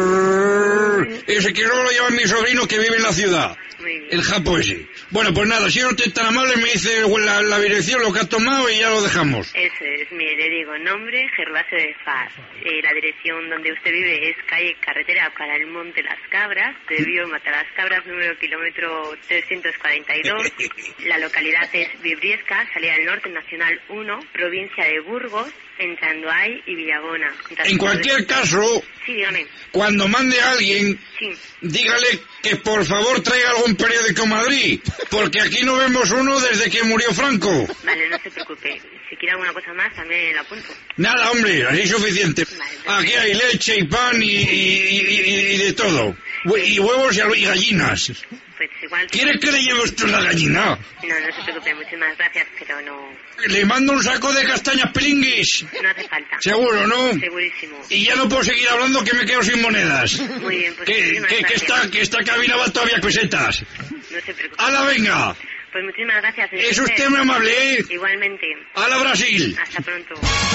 Ese que luego lo lleva mi sobrino que vive en la ciudad. El japonés. Bueno, pues nada, si no usted tan amable, me dice la, la dirección, lo que ha tomado y ya lo dejamos. Eso es, mire, le digo, nombre, Gervasio de Faz. Eh, la dirección donde usted vive es calle Carretera para el Monte Las Cabras, de Vivo Matalas Cabras, número kilómetro trescientos cuarenta y dos. La localidad es Vibriesca, salida del norte, Nacional uno, provincia de Burgos, entre Andoain y Villabona. En cualquier caso, sí, dígame. Cuando mande a alguien, sí. dígale que por favor traiga algún periódico a Madrid, porque aquí no vemos uno desde que murió Franco. Vale, no se preocupe. Si quiere alguna cosa más, también la apunto. Nada, hombre, así es suficiente. Vale, aquí hay leche y pan y, y, y, y de todo. Y huevos y gallinas. Pues igual... ¿Quiere que le lleve usted la gallina? No, no se preocupe, muchísimas gracias, pero no... Le mando un saco de castañas pilinguis. No hace falta. ¿Seguro, no? Segurísimo. Y ya no puedo seguir hablando que me quedo sin monedas. Muy bien, pues... Que, que, que, esta, que esta cabina va todavía pesetas. No se preocupe. ¡Hala, venga! Pues muchísimas gracias. Es usted muy amable, ¿eh? Igualmente. ¡Hala, Brasil! Hasta pronto.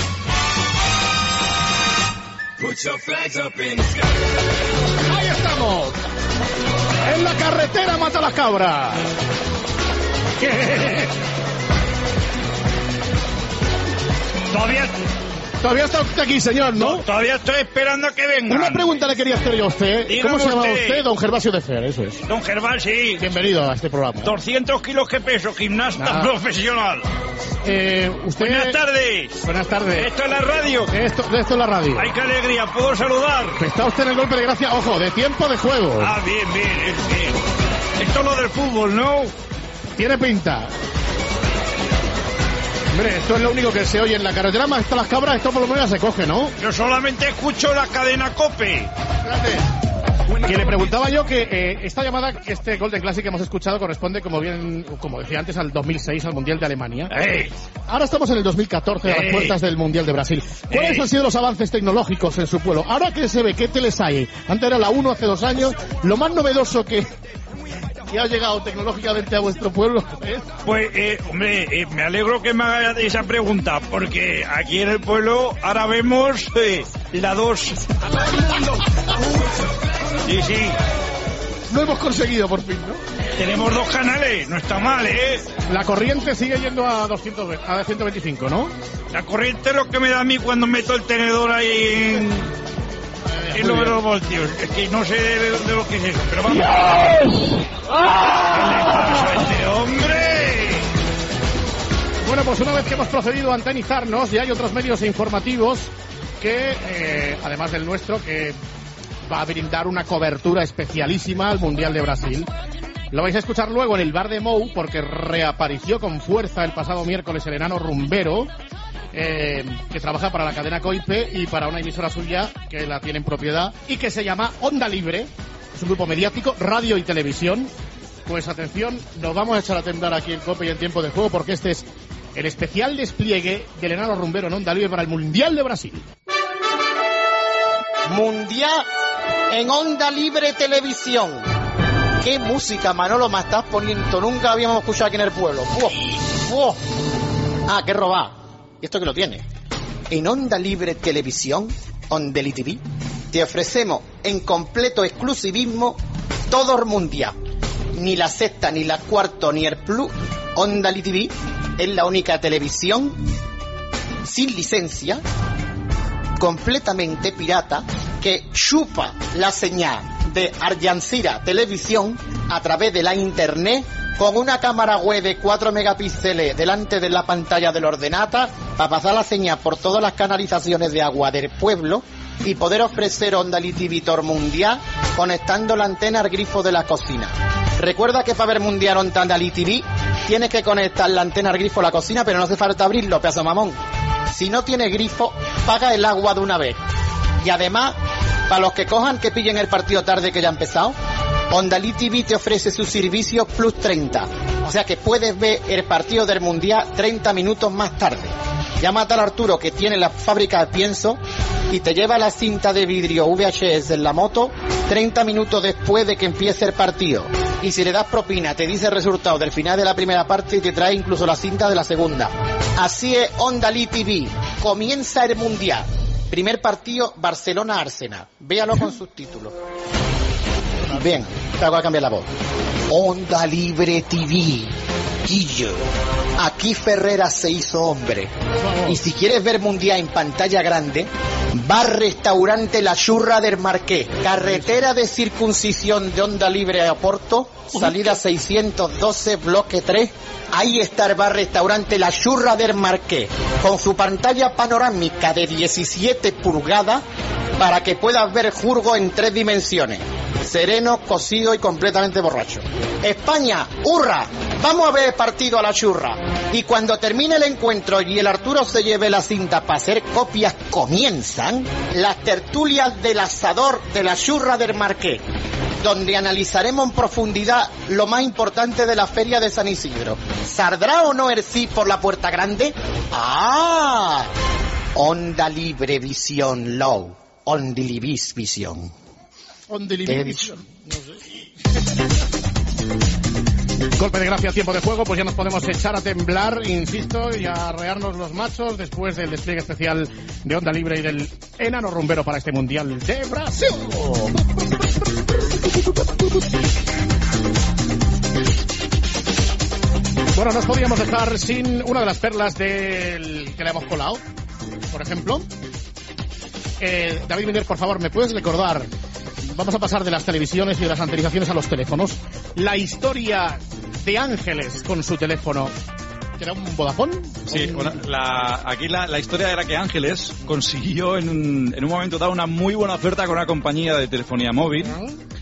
Ahí estamos. En la carretera Mata las Cabras. Todavía... Todavía está usted aquí, señor, ¿no? no todavía estoy esperando a que venga. Una pregunta le quería hacer yo a usted. Dígame ¿Cómo se llama usted? usted? Don Gervasio de Fer, eso es. Don Gervasio, sí. Bienvenido a este programa. doscientos kilos que peso, gimnasta Nah. profesional. Eh, usted... Buenas tardes. Buenas tardes. Esto es la radio. Esto, esto es la radio. Ay, qué alegría, puedo saludar. Está usted en el golpe de gracia, ojo, de tiempo de juego. Ah, bien, bien, bien. Esto es lo del fútbol, ¿no? Tiene pinta. Hombre, esto es lo único que se oye en la carretera, más hasta las Cabras, esto por lo menos se coge, ¿no? Yo solamente escucho la cadena COPE. Espérate. Que le preguntaba yo que eh, esta llamada, este Golden Classic que hemos escuchado corresponde, como bien, como decía antes, al dos mil seis, al Mundial de Alemania. ¡Ey! Ahora estamos en el dos mil catorce, a las ¡Ey! puertas del Mundial de Brasil. ¿Cuáles ¡Ey! han sido los avances tecnológicos en su pueblo? Ahora que se ve, ¿qué teles hay? Antes era la uno hace dos años. Lo más novedoso que... ¿Y ha llegado tecnológicamente a vuestro pueblo? ¿Eh? Pues, eh, hombre, eh, me alegro que me hagas esa pregunta, porque aquí en el pueblo ahora vemos eh, la dos. Sí, sí. Lo hemos conseguido por fin, ¿no? Tenemos dos canales, no está mal, ¿eh? La corriente sigue yendo a doscientos, a ciento veinticinco, ¿no? La corriente es lo que me da a mí cuando meto el tenedor ahí en... en los dos voltios. Es que no sé de, de lo que es eso, pero vamos. ¡Dios! ¡Ah! ¿Qué le pasa a este hombre? Bueno, pues una vez que hemos procedido a antenizarnos, ya hay otros medios informativos que, eh, además del nuestro, que va a brindar una cobertura especialísima al Mundial de Brasil. Lo vais a escuchar luego en el bar de Mou, porque reapareció con fuerza el pasado miércoles el enano rumbero, eh, que trabaja para la cadena Coipe y para una emisora suya que la tiene en propiedad y que se llama Onda Libre. Es un grupo mediático, radio y televisión. Pues atención, nos vamos a echar a temblar aquí en Cope y en tiempo de juego, porque este es el especial despliegue del enano rumbero en Onda Libre para el Mundial de Brasil. Mundial en Onda Libre Televisión. ¿Qué música, Manolo, me estás poniendo? Nunca habíamos escuchado aquí en el pueblo. ¡Buah! ¡Buah! Ah, qué robá. ¿Y esto que lo tiene? En Onda Libre Televisión, Ondeli T V, te ofrecemos en completo exclusivismo todo el mundial. Ni la sexta, ni la cuarto, ni el plus. Ondeli T V es la única televisión sin licencia, completamente pirata, que chupa la señal de Al Jazeera Televisión a través de la internet con una cámara web de cuatro megapíxeles delante de la pantalla del ordenata para pasar la señal por todas las canalizaciones de agua del pueblo y poder ofrecer Onda T V Tor Mundial conectando la antena al grifo de la cocina. Recuerda que para ver Mundial Onda T V tienes que conectar la antena al grifo de la cocina, pero no hace falta abrirlo, pedazo mamón. Si no tienes grifo, paga el agua de una vez. Y además, para los que cojan que pillen el partido tarde que ya ha empezado, Onda T V te ofrece su servicio plus treinta. O sea que puedes ver el partido del Mundial treinta minutos más tarde. Llámate al Arturo, que tiene la fábrica de pienso, y te lleva la cinta de vidrio V H S en la moto treinta minutos después de que empiece el partido. Y si le das propina, te dice el resultado del final de la primera parte y te trae incluso la cinta de la segunda. Así es Onda T V. Comienza el Mundial. Primer partido, Barcelona-Arsenal. Véalo con subtítulos. Bien, te hago a cambiar la voz. Onda Libre T V. Guillo. Aquí Ferreras se hizo hombre. Y si quieres ver Mundial en pantalla grande, va al restaurante La Churra del Marqués, carretera de circuncisión de Onda Libre a Oporto, salida seiscientos doce, bloque tres. Ahí está el bar restaurante La Churra del Marqués, con su pantalla panorámica de diecisiete pulgadas para que puedas ver Jurgo en tres dimensiones. Sereno, cocido y completamente borracho. España, hurra, vamos a ver el partido a La Churra. Y cuando termine el encuentro y el Arturo se lleve la cinta para hacer copias, comienzan las tertulias del asador de La Churra del Marqués, donde analizaremos en profundidad lo más importante de la feria de San Isidro. ¿Saldrá o no el sí por la puerta grande? ¡Ah! Onda Libre Visión Low. Ondilibis Visión. ¿Qué he dicho? No sé. Golpe de gracia, tiempo de juego, pues ya nos podemos echar a temblar, insisto, y a arrearnos los machos después del despliegue especial de Onda Libre y del enano rumbero para este Mundial de Brasil. Bueno, nos podíamos dejar sin una de las perlas del que le hemos colado, por ejemplo. Eh, David Miner, por favor, ¿me puedes recordar? Vamos a pasar de las televisiones y de las antenizaciones a los teléfonos. La historia de Ángeles con su teléfono. ¿Era un Vodafone? Sí, bueno, la, aquí la, la historia era que Ángeles consiguió en un, en un momento dado una muy buena oferta con una compañía de telefonía móvil.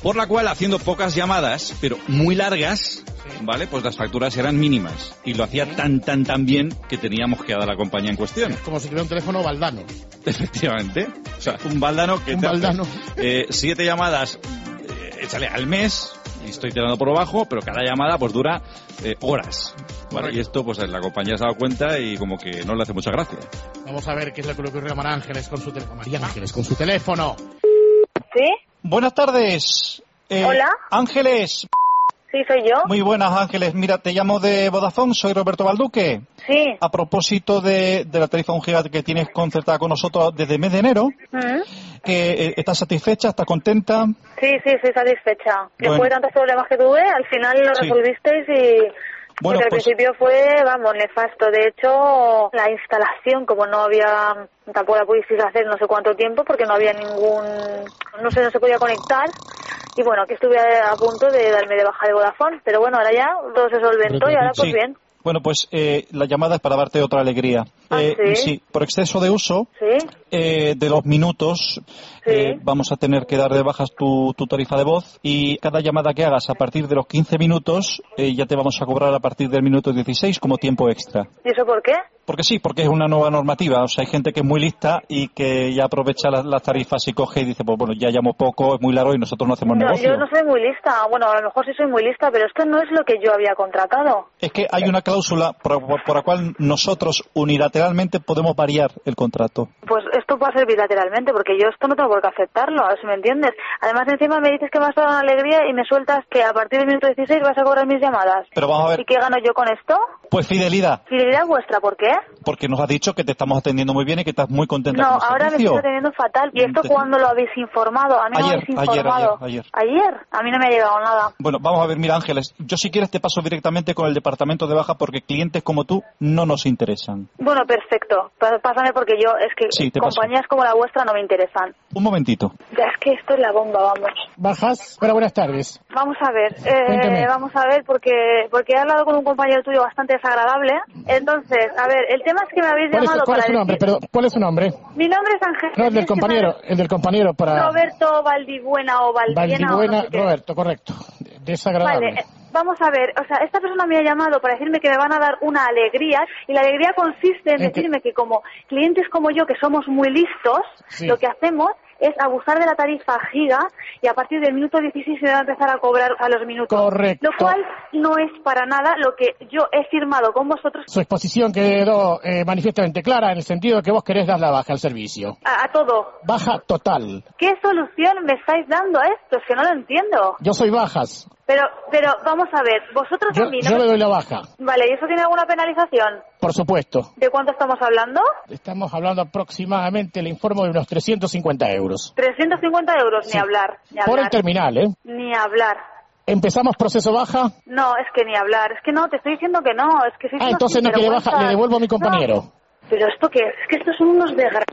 por la cual, haciendo pocas llamadas, pero muy largas, ¿vale? Pues las facturas eran mínimas. Y lo hacía tan, tan, tan bien que teníamos que dar a la compañía en cuestión. Como si tuviera un teléfono baldano. Efectivamente. O sea, un baldano que un te baldano. Hace, eh, siete llamadas, eh, échale al mes, y estoy tirando por abajo, pero cada llamada pues dura eh, horas. ¿Vale? Y esto, pues la compañía se ha dado cuenta y como que no le hace mucha gracia. Vamos a ver qué es lo que le ocurrió a María Ángeles con su teléfono. María Ángeles con su teléfono. ¿Sí? Buenas tardes. Eh, Hola. Ángeles. Sí, soy yo. Muy buenas, Ángeles. Mira, te llamo de Vodafone, soy Roberto Balduque. Sí. A propósito de, de la tarifa un giga que tienes concertada con nosotros desde el mes de enero, ¿Mm? que eh, ¿estás satisfecha? ¿Estás contenta? Sí, sí, estoy satisfecha. Bueno. Después de tantos problemas que tuve, al final lo Sí. resolvisteis y... Bueno, porque al pues- principio fue, vamos, nefasto. De hecho, la instalación, como no había, tampoco la pudisteis hacer no sé cuánto tiempo, porque no había ningún, no sé, no se podía conectar. Y bueno, que estuve a punto de darme de baja de Vodafone. Pero bueno, ahora ya todo se solventó y ahora pues Sí. bien. Bueno, pues eh, la llamada es para darte otra alegría. ¿Ah, Eh, sí? por exceso de uso ¿Sí? eh, de los minutos, eh, vamos a tener que dar de bajas tu, tu tarifa de voz y cada llamada que hagas a partir de los quince minutos eh, ya te vamos a cobrar a partir del minuto dieciséis como tiempo extra. ¿Y eso por qué? Porque sí, porque es una nueva normativa. O sea, hay gente que es muy lista y que ya aprovecha las, las tarifas y coge y dice, pues bueno, ya llamo poco, es muy largo y nosotros no hacemos No, negocio. yo no soy muy lista. Bueno, a lo mejor sí soy muy lista, pero esto no es lo que yo había contratado. Es que hay una cláusula por, por- por la cual nosotros unilateralmente podemos variar el contrato. Pues esto puede ser bilateralmente, porque yo esto no tengo por qué aceptarlo, a ver si me entiendes. Además, encima me dices que me has dado una alegría y me sueltas que a partir del minuto dieciséis vas a cobrar mis llamadas. Pero vamos a ver, ¿Y qué gano yo con esto? pues fidelidad, Fidelidad vuestra, ¿por qué? porque nos has dicho que te estamos atendiendo muy bien y que estás muy contenta No, con el ahora me servicio. estoy atendiendo fatal. ¿Y esto Te- cuándo lo habéis informado? A mí no me Ayer, habéis ayer, informado. ayer, ayer. ¿Ayer? A mí no me ha llegado nada. Bueno, vamos a ver, mira Ángeles, yo si quieres te paso directamente con el departamento de baja porque clientes como tú no nos interesan. Bueno, perfecto. Pa- Pásame porque yo, es que Sí, te paso. compañías como la vuestra no me interesan. Un momentito. Ya es que esto es la bomba, vamos. Bajas. Hola, buenas tardes. Vamos a ver, eh, Cuénteme. vamos a ver, porque porque he hablado con un compañero tuyo bastante desagradable. Entonces, a ver, el tema es que me habéis ¿Cuál es, llamado cuál para es su nombre? decir... Perdón, ¿cuál es su nombre? Mi nombre es Ángel. No, el del Es que compañero, el del compañero para- para... Roberto Valdibuena o Valdiena o Valdibuena, no sé qué. Roberto, correcto. Desagradable. Vale, eh, vamos a ver, o sea, esta persona me ha llamado para decirme que me van a dar una alegría y la alegría consiste en ¿En qué? decirme que como clientes como yo, que somos muy listos, Sí. lo que hacemos es abusar de la tarifa giga y a partir del minuto dieciséis se va a empezar a cobrar a los minutos. Correcto. Lo cual no es para nada lo que yo he firmado con vosotros Su exposición quedó eh, manifiestamente clara en el sentido de que vos querés dar la baja al servicio. a, a todo. Baja total. ¿Qué solución me estáis dando a esto? Es que no lo entiendo. Yo soy bajas. Pero, pero vamos a ver, vosotros Yo, a mí no yo me- le doy la baja, Vale, ¿y eso tiene alguna penalización? por supuesto. ¿De cuánto estamos hablando? Estamos hablando aproximadamente, le informo, de unos trescientos cincuenta euros. trescientos cincuenta euros, Sí. ni hablar, ni Por el hablar. terminal, ¿eh? Ni hablar. ¿Empezamos proceso baja? No, es que ni hablar. Es que no, te estoy diciendo que no. Es que sois Ah, unos entonces no quiere baja, sinvergüenzas. le devuelvo a mi compañero. No. Pero esto qué es? Es que estos son unos desgraciados.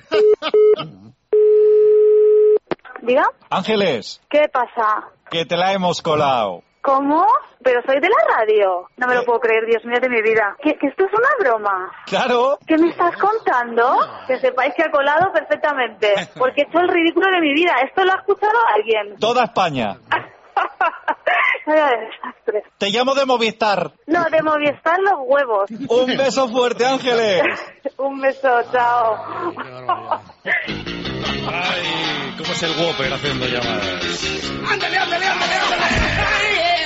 ¿Diga? Ángeles, ¿Qué pasa? que te la hemos colado. ¿Cómo? Pero soy de la radio. No me lo puedo creer, Dios mío de mi vida. ¿Que, que esto es una broma? Claro. ¿Qué me estás contando? Que sepáis que ha colado perfectamente. Porque he hecho el ridículo de mi vida. ¿Esto lo ha escuchado alguien? Toda España. Vaya desastre. Te llamo de Movistar. No, de Movistar los huevos. Un beso fuerte, Ángeles. Un beso, chao. Ay, ¿cómo es el Whopper haciendo llamadas? ¡Ándale, ándale, ándale, ándale!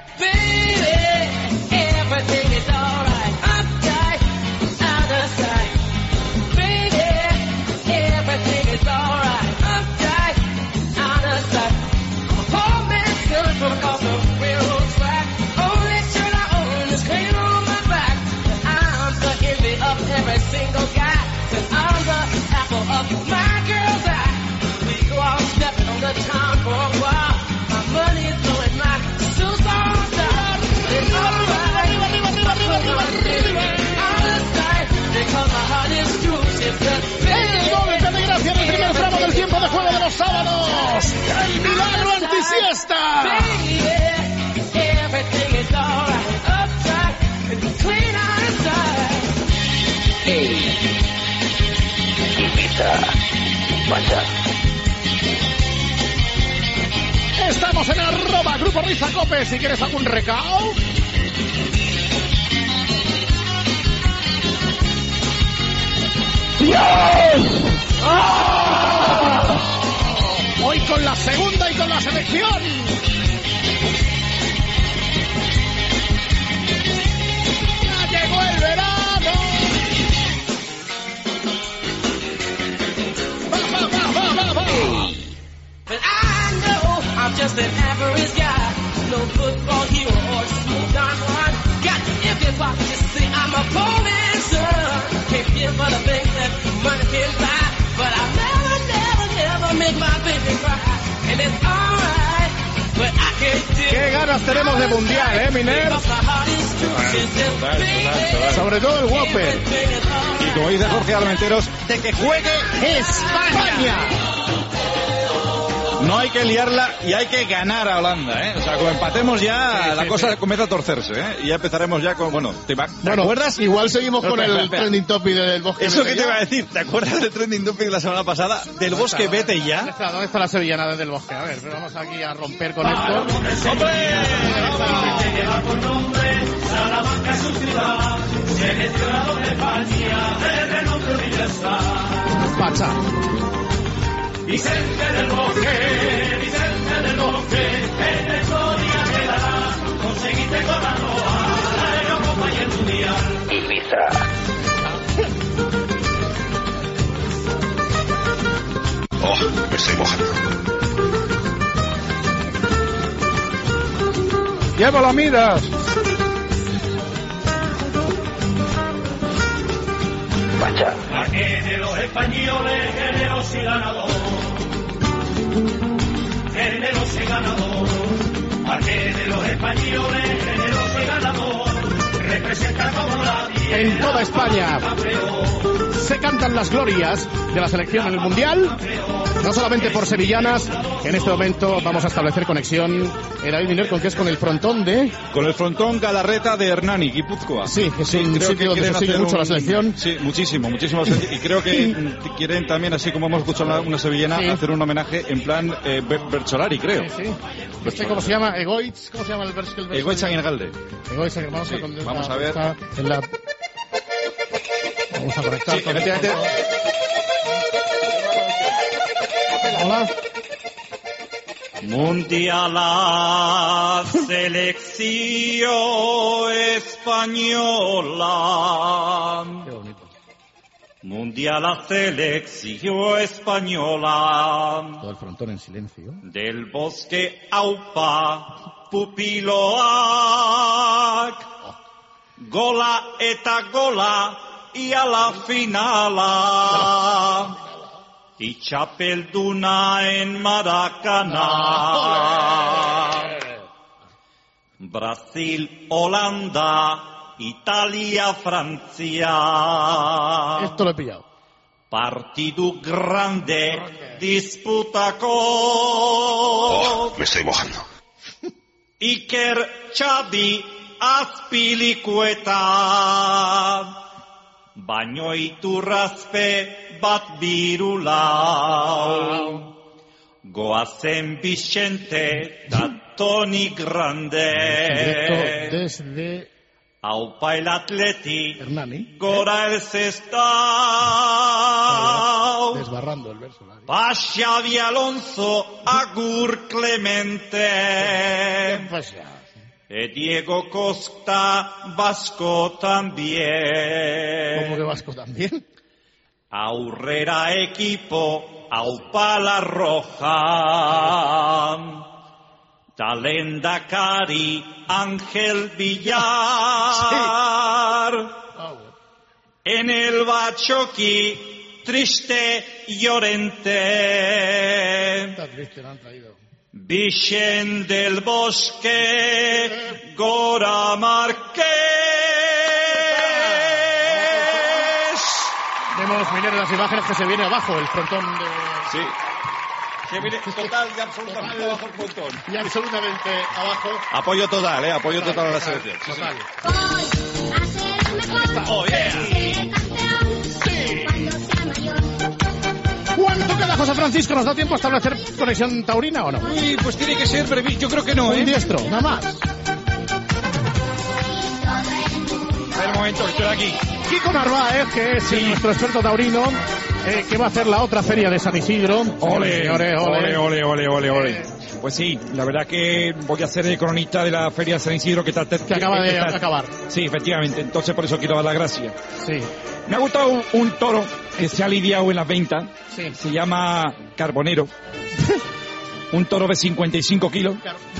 El golpe de gracia en el primer tramo del tiempo de juego de los sábados. El milagro antisiesta. Hey. Ibiza. Vaya. Estamos en arroba Grupo Risa Cope. Si quieres algún recao. ¡Dios! ¡Ah! Hoy con la segunda y con la selección. ¡Ya llegó el verano! ¡Va, va, va, va, va, va! But I know I'm just an average guy. No football hero or smooth on one. Got everybody to say I'm a police son. Can't give but a thing that money can buy. But I never, never, never make my baby cry. And it's alright, but I can't do. ¡Qué ganas tenemos de mundial, eh, Miner! Sobre todo el Whopper. Y como dice Jorge Armenteros, de que juegue España. No hay que liarla y hay que ganar a Holanda, ¿eh? O sea, como empatemos ya, sí, la sí, cosa sí. comienza a torcerse, ¿eh? Y ya empezaremos ya con... Bueno, ¿te, va, ¿te bueno, acuerdas? Igual seguimos no, con espera, el espera. trending topic del Bosque. Eso que te iba a decir, ¿te acuerdas del trending topic de la semana pasada? Del Bosque Vete Ya. ¿Dónde está, ¿Dónde está la sevillana desde el Bosque? A ver, pero vamos aquí a romper con esto. ¡Hombre! Lleva por nombre Salamanca es su ciudad, seleccionado de España, de renombre universal. Pacha. Vicente del Bosque, Vicente del Bosque, en la historia quedará, conseguiste con la Noa, la Eurocopa y el Mundial. Ibiza. Oh, me estoy mojando. ¡Llévala, Midas! Pacha. Aquí de los españoles, generoso y ganador. Generoso y ganador. Aquí de los españoles, generoso y ganador. Representa como la vida. En toda España se cantan las glorias de la selección en el Mundial. No solamente por sevillanas, que en este momento vamos a establecer conexión. Eh, David Miner, ¿con qué es? Con el frontón de... Con el frontón Galarreta de Hernani, Guipúzcoa. Sí, es un sí, sitio donde se sigue mucho un... la selección. Sí, muchísimo, muchísimo. Y creo que quieren también, así como hemos escuchado una sevillana, sí. hacer un homenaje en plan eh, Bercholari, creo. Sí, sí. Este, ¿cómo se llama? Egoitz, ¿cómo se llama el verso? Egoitz Aguinalde. Egoitz Aguinalde. Vamos, sí, a, vamos a ver. En la... Vamos a conectar. Sí, efectivamente. Hola. Mundial la selección española. Qué bonito. Mundial la selección española. Todo el frontón en silencio. Del Bosque Aupa Pupiloac. Gola eta gola y a la finala. Y Chapelduna en Maracaná. Brasil, Holanda, Italia, Francia. Esto lo he pillado. Partido grande, disputa con... Oh, me estoy mojando. Iker, Xavi, Azpilicueta. Baino iturrazpe bat birulau. Goazen Vicente da Toni Grande. Directo desde... Aupa el Atleti. Hernani. Gora el Sestao. Desbarrando el verso. Pa Xavi Alonso, Agur Clemente. E Diego Costa, Vasco también. ¿Cómo que Vasco también? Aurrera equipo, Aupa la Roja. Talendakari, Ángel Villar. Sí. Oh. En el Bachoqui, triste Llorente. Está triste, lo han traído. Vicen del Bosque, Gora Márquez. Vemos, Miner, las imágenes que se viene abajo, el frontón de... Sí. Que viene total y absolutamente abajo el frontón. Y absolutamente abajo. Apoyo total, eh, apoyo total, total a la selección. Total. Oh, yeah. Sí. ¿Cuánto queda José Francisco, ¿nos da tiempo a establecer conexión taurina o no? Uy, pues tiene que ser brevi. Yo creo que no, ¿eh? Un diestro, nada más. A ver, un momento, estoy aquí. Kiko Narváez, que es sí. nuestro experto taurino, eh, que va a hacer la otra feria de San Isidro. Ole, ole, ole, ole, ole, ole, ole. Pues sí, la verdad que voy a ser el cronista de la feria de San Isidro que, está, que, que acaba de está, acabar. Sí, efectivamente, entonces por eso quiero dar las gracias. Sí. Me ha gustado un, un toro que se ha lidiado en las ventas. Sí. Se llama Carbonero. Un toro de cincuenta y cinco kilos.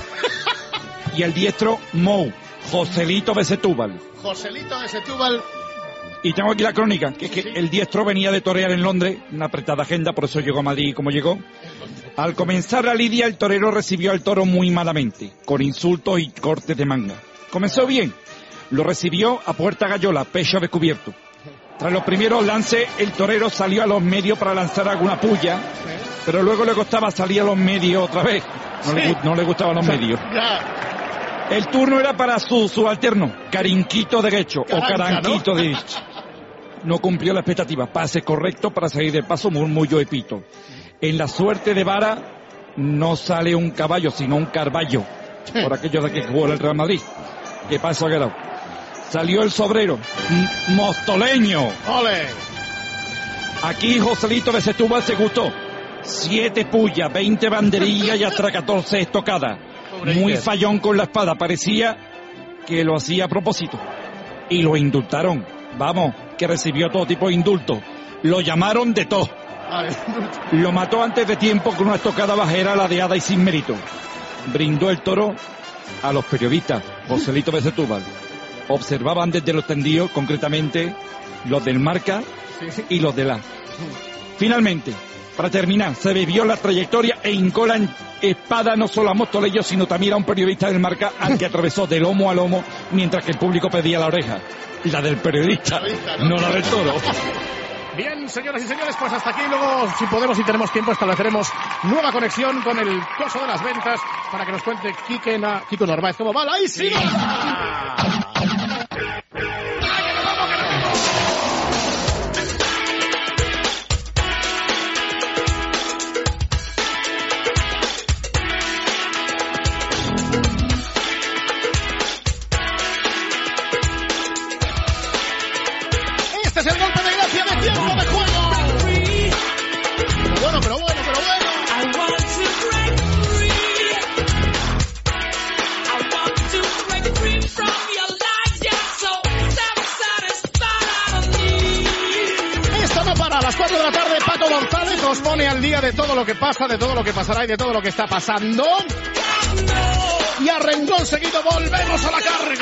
Y el diestro Mou, Joselito de Setúbal. Joselito de Setúbal. Y tengo aquí la crónica, que es que el diestro venía de torear en Londres, una apretada agenda, por eso llegó a Madrid como llegó. Al comenzar la lidia, el torero recibió al toro muy malamente, con insultos y cortes de manga. Comenzó bien, lo recibió a puerta gallola, pecho descubierto. Tras los primeros lances, el torero salió a los medios para lanzar alguna puya, pero luego le costaba salir a los medios otra vez. No, sí. le, no le gustaban los medios. El turno era para su subalterno, Carinquito derecho, Caranca, o Caranquito ¿no? derecho. No cumplió la expectativa. Pase correcto para salir del paso, murmullo y pito. En la suerte de vara no sale un caballo, sino un carballo. Por aquello de que jugó el Real Madrid. ¿Qué paso ha quedado? Salió el sobrero, Mostoleño. ¡Ole! Aquí Joselito de Setúbal se gustó. Siete pullas, veinte banderillas y hasta catorce estocadas. Muy fallón con la espada, parecía que lo hacía a propósito. Y lo indultaron. Vamos, que recibió todo tipo de indultos. Lo llamaron de todo. Lo mató antes de tiempo con una estocada bajera ladeada y sin mérito. Brindó el toro a los periodistas, Joselito de Setúbal. Observaban desde los tendidos, concretamente, los del Marca y los de la. Finalmente, para terminar, se bebió la trayectoria e hincó la espada no solo a Mostoleño, sino también a un periodista del Marca al que atravesó de lomo a lomo mientras que el público pedía la oreja. La del periodista, no la del toro. Bien, señoras y señores, pues hasta aquí. Luego, si podemos y tenemos tiempo, estableceremos nueva conexión con el coso de las ventas para que nos cuente Quique Na... Kiko Narváez cómo va la ¡Ahí sí! Este es el golpe de gracia de tiempo de juego. Pero bueno, pero bueno, pero bueno. Esto no para. A las cuatro de la tarde, Paco González nos pone al día de todo lo que pasa, de todo lo que pasará y de todo lo que está pasando. Y a renglón seguido volvemos a la carga.